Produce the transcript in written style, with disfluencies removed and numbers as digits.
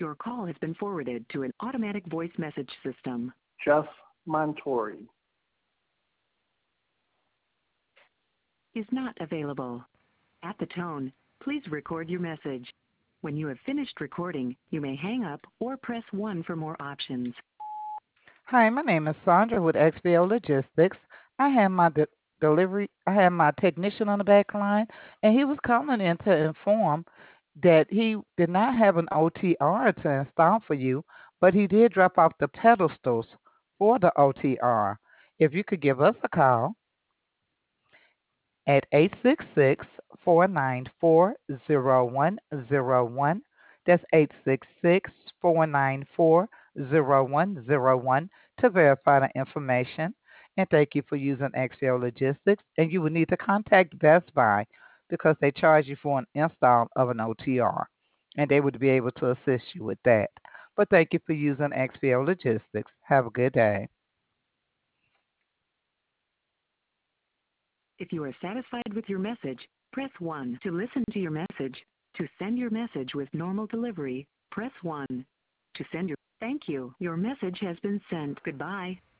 Your call has been forwarded to an automatic voice message system. Jeff Montori Is not available. At the tone, please record your message. When you have finished recording, you may hang up or press 1 for more options. Hi, my name is Sandra with XBO Logistics. I have my I have my technician on the back line, and he was calling in to inform that he did not have an OTR to install for you, but he did drop off the pedestals for the OTR. If you could give us a call at 866-494-0101. That's 866-494-0101 to verify the information. And thank you for using XL Logistics. And you will need to contact Best Buy because they charge you for an install of an OTR. And they would be able to assist you with that. But thank you for using XL Logistics. Have a good day. If you are satisfied with your message, press 1 to listen to your message. To send your message with normal delivery, press 1. To send your thank you. Your message has been sent. Goodbye.